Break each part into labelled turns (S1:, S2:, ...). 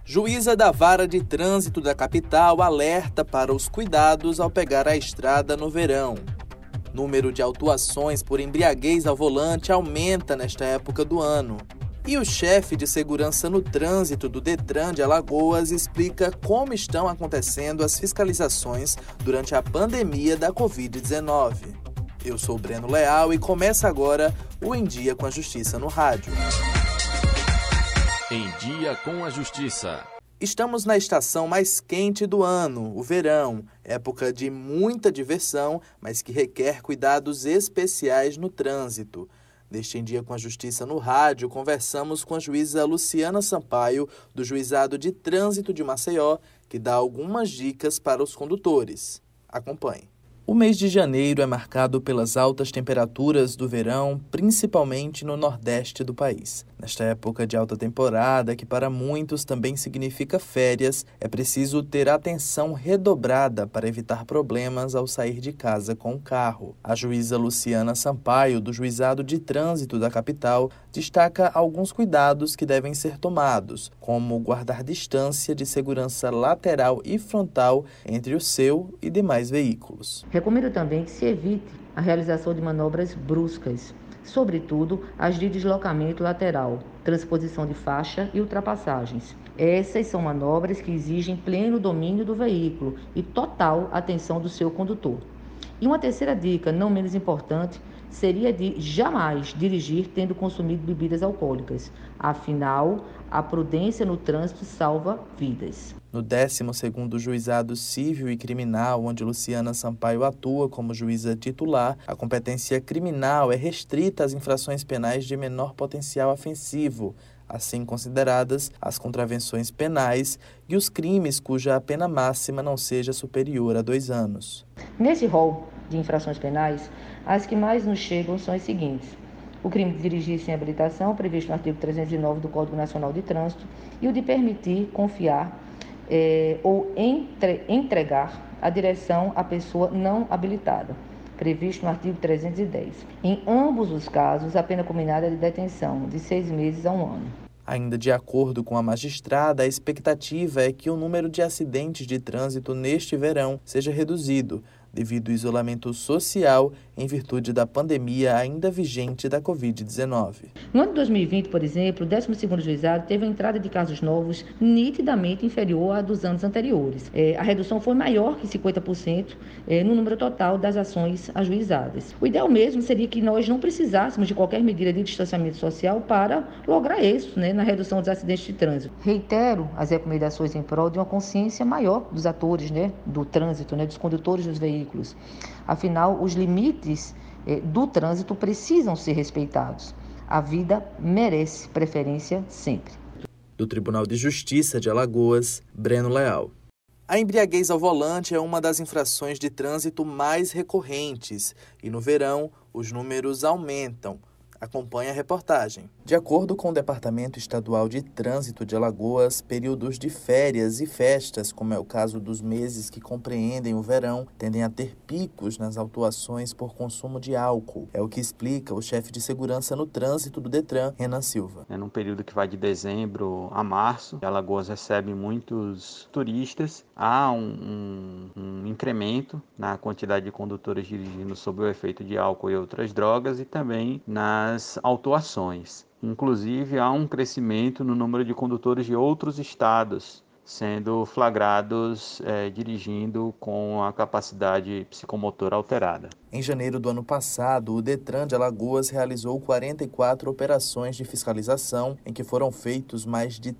S1: Juíza da Vara de Trânsito da capital alerta para os cuidados ao pegar a estrada no verão. Número de autuações por embriaguez ao volante aumenta nesta época do ano. E o chefe de segurança no trânsito do Detran de Alagoas explica como estão acontecendo as fiscalizações durante a pandemia da Covid-19. Eu sou Breno Leal e começa agora o Em Dia com a Justiça no rádio.
S2: Em Dia com a Justiça.
S1: Estamos na estação mais quente do ano, o verão, época de muita diversão, mas que requer cuidados especiais no trânsito. Neste Em Dia com a Justiça no rádio, conversamos com a juíza Luciana Sampaio, do Juizado de Trânsito de Maceió, que dá algumas dicas para os condutores. Acompanhe. O mês de janeiro é marcado pelas altas temperaturas do verão, principalmente no nordeste do país. Nesta época de alta temporada, que para muitos também significa férias, é preciso ter atenção redobrada para evitar problemas ao sair de casa com o carro. A juíza Luciana Sampaio, do Juizado de Trânsito da capital, destaca alguns cuidados que devem ser tomados, como guardar distância de segurança lateral e frontal entre o seu e demais veículos.
S3: Recomendo também que se evite a realização de manobras bruscas, sobretudo as de deslocamento lateral, transposição de faixa e ultrapassagens. Essas são manobras que exigem pleno domínio do veículo e total atenção do seu condutor. E uma terceira dica, não menos importante, seria de jamais dirigir tendo consumido bebidas alcoólicas. Afinal, a prudência no trânsito salva vidas.
S1: No 12º Juizado Civil e Criminal, onde Luciana Sampaio atua como juíza titular, a competência criminal é restrita às infrações penais de menor potencial ofensivo, assim consideradas as contravenções penais e os crimes cuja pena máxima não seja superior a 2 anos.
S3: Nesse rol de infrações penais, as que mais nos chegam são as seguintes: o crime de dirigir sem habilitação, previsto no artigo 309 do Código Nacional de Trânsito, e o de permitir, confiar ou entregar a direção à pessoa não habilitada, previsto no artigo 310. Em ambos os casos, a pena combinada é de detenção de 6 meses a 1 ano.
S1: Ainda de acordo com a magistrada, a expectativa é que o número de acidentes de trânsito neste verão seja reduzido, devido ao isolamento social em virtude da pandemia ainda vigente da Covid-19.
S3: No ano de 2020, por exemplo, o 12º Juizado teve uma entrada de casos novos nitidamente inferior à dos anos anteriores. A redução foi maior que 50% no número total das ações ajuizadas. O ideal mesmo seria que nós não precisássemos de qualquer medida de distanciamento social para lograr isso, na redução dos acidentes de trânsito. Reitero as recomendações em prol de uma consciência maior dos atores, do trânsito, dos condutores dos veículos. Afinal, os limites do trânsito precisam ser respeitados. A vida merece preferência sempre.
S1: Do Tribunal de Justiça de Alagoas, Breno Leal. A embriaguez ao volante é uma das infrações de trânsito mais recorrentes e no verão os números aumentam. Acompanhe a reportagem. De acordo com o Departamento Estadual de Trânsito de Alagoas, períodos de férias e festas, como é o caso dos meses que compreendem o verão, tendem a ter picos nas autuações por consumo de álcool. É o que explica o chefe de segurança no trânsito do Detran, Renan Silva.
S4: Num período que vai de dezembro a março, Alagoas recebe muitos turistas. Há um incremento na quantidade de condutores dirigindo sob o efeito de álcool e outras drogas e também nas autuações. Inclusive, há um crescimento no número de condutores de outros estados sendo flagrados dirigindo com a capacidade psicomotora alterada.
S1: Em janeiro do ano passado, o Detran de Alagoas realizou 44 operações de fiscalização, em que foram feitos mais de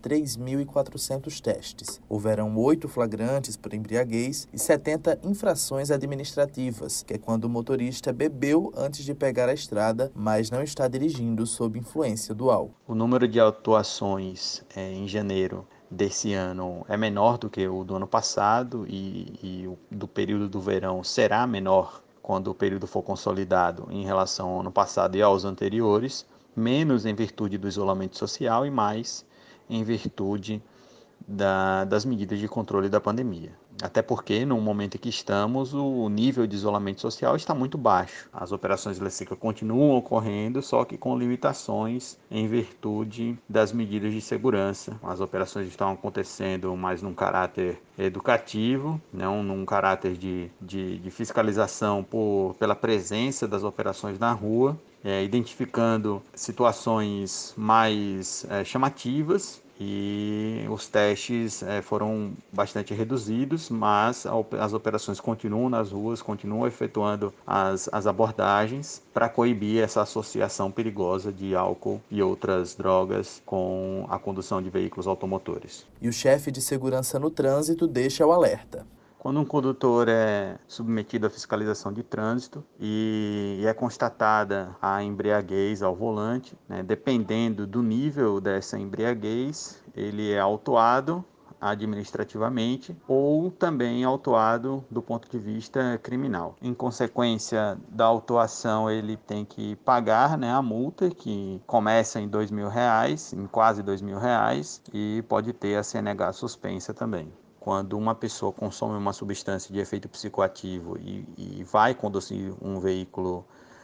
S1: 3.400 testes. Houveram 8 flagrantes por embriaguez e 70 infrações administrativas, que é quando o motorista bebeu antes de pegar a estrada, mas não está dirigindo sob influência do álcool.
S4: O número de autuações em janeiro desse ano é menor do que o do ano passado e o do período do verão será menor quando o período for consolidado em relação ao ano passado e aos anteriores, menos em virtude do isolamento social e mais em virtude das medidas de controle da pandemia. Até porque, no momento em que estamos, o nível de isolamento social está muito baixo. As operações de lei-seca continuam ocorrendo, só que com limitações em virtude das medidas de segurança. As operações estão acontecendo mais num caráter educativo, não num caráter de fiscalização pela presença das operações na rua, identificando situações mais chamativas. E os testes foram bastante reduzidos, mas as operações continuam nas ruas, continuam efetuando as abordagens para coibir essa associação perigosa de álcool e outras drogas com a condução de veículos automotores.
S1: E o chefe de segurança no trânsito deixa o alerta.
S4: Quando um condutor é submetido à fiscalização de trânsito e é constatada a embriaguez ao volante, dependendo do nível dessa embriaguez, ele é autuado administrativamente ou também autuado do ponto de vista criminal. Em consequência da autuação, ele tem que pagar a multa, que começa em R$2.000, em quase R$2.000, e pode ter a CNH suspensa também. Quando uma pessoa consome uma substância de efeito psicoativo e vai conduzir um veículo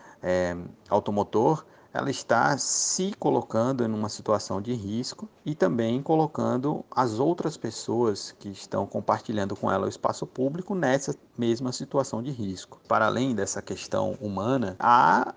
S4: automotor, ela está se colocando em uma situação de risco e também colocando as outras pessoas que estão compartilhando com ela o espaço público nessa mesma situação de risco. Para além dessa questão humana, há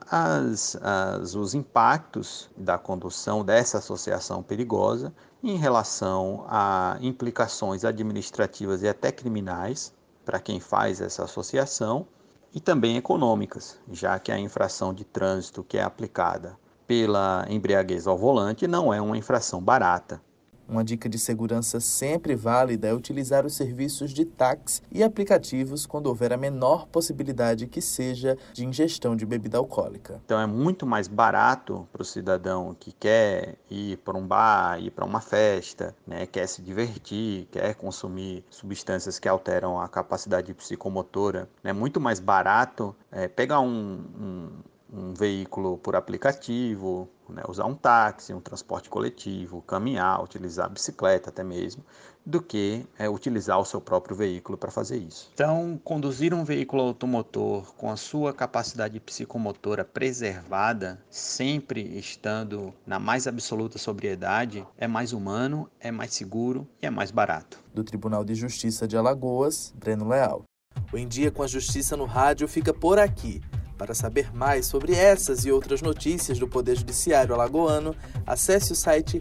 S4: os impactos da condução dessa associação perigosa em relação a implicações administrativas e até criminais para quem faz essa associação, e também econômicas, já que a infração de trânsito que é aplicada pela embriaguez ao volante não é uma infração barata.
S1: Uma dica de segurança sempre válida é utilizar os serviços de táxi e aplicativos quando houver a menor possibilidade que seja de ingestão de bebida alcoólica.
S4: Então é muito mais barato para o cidadão que quer ir para um bar, ir para uma festa, quer se divertir, quer consumir substâncias que alteram a capacidade psicomotora. É muito mais barato pegar um veículo por aplicativo, usar um táxi, um transporte coletivo, caminhar, utilizar a bicicleta até mesmo, do que utilizar o seu próprio veículo para fazer isso. Então, conduzir um veículo automotor com a sua capacidade psicomotora preservada, sempre estando na mais absoluta sobriedade, é mais humano, é mais seguro e é mais barato.
S1: Do Tribunal de Justiça de Alagoas, Breno Leal. O Em Dia com a Justiça no Rádio fica por aqui. Para saber mais sobre essas e outras notícias do Poder Judiciário alagoano, acesse o site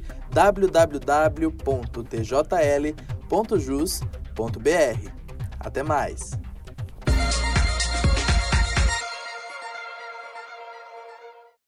S1: www.tjl.jus.br. Até mais!